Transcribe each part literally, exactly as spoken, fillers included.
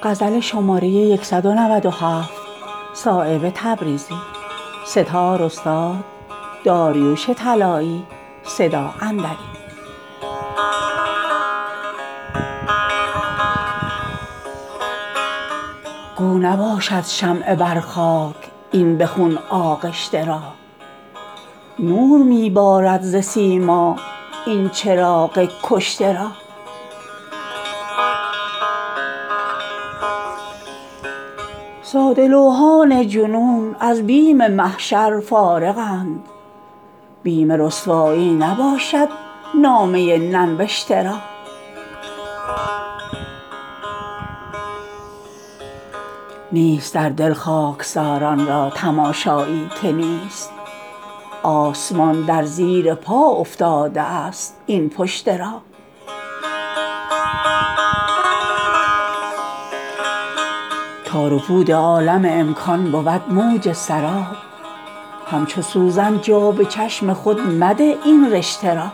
غزل شماره صد و نود و هفت صایب تبریزی سپار استاد داریوش طلایی صدا اندری گو نباشد شمع بر خاک این به خون آغشته را نور می بارد ز سیما این چراغ کشته را ساده لوحان جنون از بیم محشر فارغند بیم رسوایی نباشد نامه ننوشته را نیست در دل خاکساران را تماشایی که نیست آسمان در زیر پا افتاده است این پشته را تار و پود عالم امکان بود موج سراب همچو سوزن جا به چشم خود مده این رشته را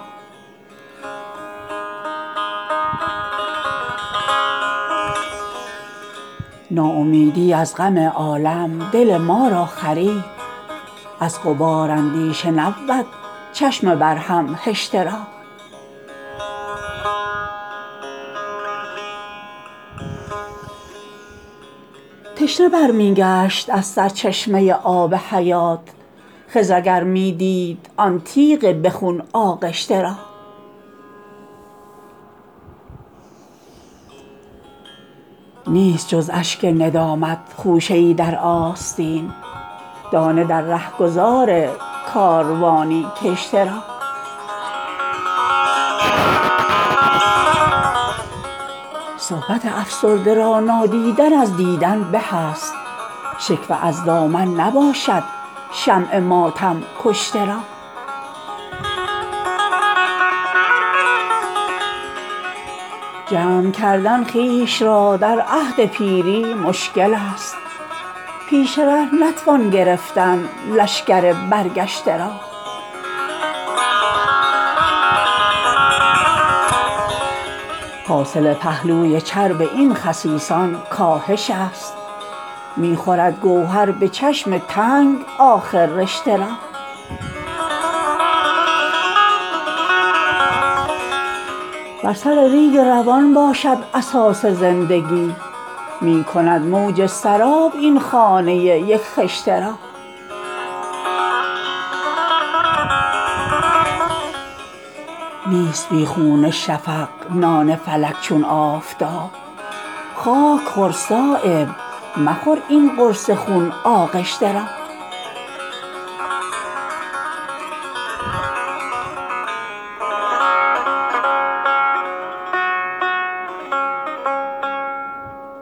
ناامیدی از غم عالم دل ما را خرید از غبار اندیشه نبود چشم بر هم هشته را تشنه برمی گشت از سرچشمه آب حیات خضر اگر می دید آن تیغ به خون آغشته را نیست جز اشک ندامت خوشه ای در آستین دانه در رهگذار کاروانی کشته را صحبت افسرده را نادیدن از دیدن به است شکوه از دامن نباشد شمع ماتم کشته را جمع کردن خویش را در عهد پیری مشکل است پیش ره نتوان گرفتن لشکر برگشته را حاصل پهلوی چرب این خسیسان کاهش است می خورد گوهر به چشم تنگ آخر رشته را بر سر ریگ روان باشد اساس زندگی می کند موج سراب این خانه یک خشته را نیست بی خون شفق نان فلک چون آفتاب خاک خور صایب مخور این قرص خون آغشته را